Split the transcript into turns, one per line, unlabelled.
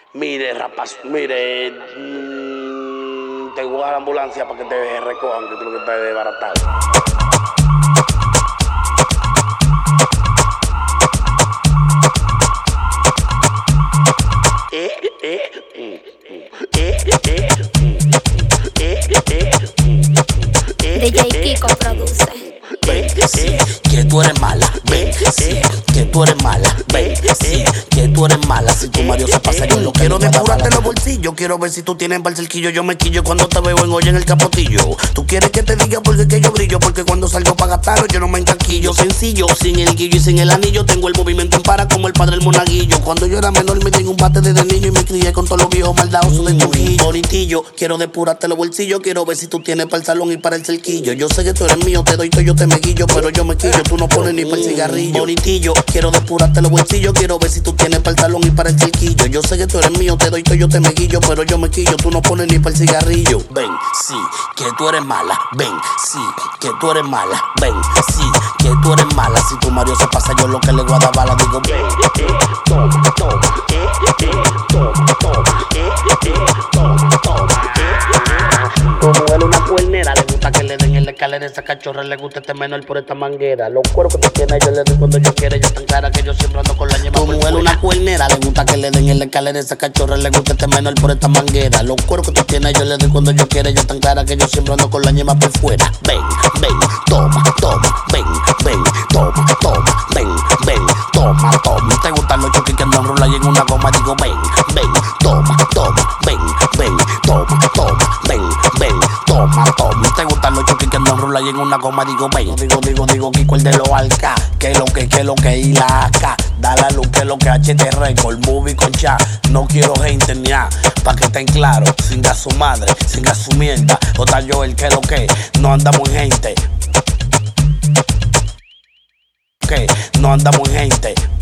Mire, rapaz, mire, te voy a dar la ambulancia para que te recojan, que tú lo que estás desbaratado.
DJ Kiko produce.
Ven, sí, que tú eres mala. Ven, sí, que tú eres mala. Ven, sí, que tú eres mala. Si tu Mario se pasa, yo lo quiero depurarte los bolsillos. Quiero ver si tú tienes para el cerquillo. Yo me quillo cuando te veo en olla en el capotillo. Tú quieres que te diga porque que yo brillo. Porque cuando salgo para gastarlo yo no me encaquillo. Sencillo, sin el guillo y sin el anillo. Tengo el movimiento en para como el padre el monaguillo. Cuando yo era menor me tengo un bate desde niño. Y me crié con todos los viejos maldadosos de Trujillo. Bonitillo, quiero depurarte los bolsillos. Quiero ver si tú tienes para el salón y para el cerquillo. Yo sé que tú eres mío, te doy todo, yo te me guillo. Pero yo me quillo, tú no pones ni para el cigarrillo. Bonitillo, quiero depurarte los bolsillos. Quiero ver si tú tienes para el salón y para el cerquillo. Yo sé que tú eres mío, te doy todo, yo te me guillo. Pero yo me quillo, tú no pones ni para el cigarrillo. Ven, sí, que tú eres mala. Ven, sí, que tú eres mala. Ven, sí, que tú eres mala. Si tu Mario se pasa, yo lo que le voy a dar bala. Digo, ven, toma, toma, toma, toma, toma.
Como él una cuernera, le gusta que le den en la escalera. Esa cachorra le gusta este menor por esta manguera. Los cueros que tú tienes yo le doy cuando yo quiera. Ella tan clara que yo siempre ando con la ñema.
Como él una cuernera, le gusta que le den en la escalera. Esa cachorra le gusta este menor por esta manguera. Los cueros que tú tienes yo le doy cuando yo quiera. Ella tan clara que yo siempre ando con la ñema por fuera. Ven, ven, toma, toma, ven, ven, toma, toma, ven, ven, toma, toma. ¿Te gustan los choques que andan rola y en una goma? Digo, ven, ven, toma, toma, ven, ven, toma, toma, ven, ven, toma, toma. ¿Te gustan los choques que andan rola y en una goma? Digo, ven, digo, Kiko el de los Alca. Que lo que y la AK. Da la luz que lo que HT Record, movie con chat. No quiero gente ni nada, pa' que estén claros. Singa su madre, singa su mierda. J. Joel, que lo que, no anda muy gente. Que no anda muy gente.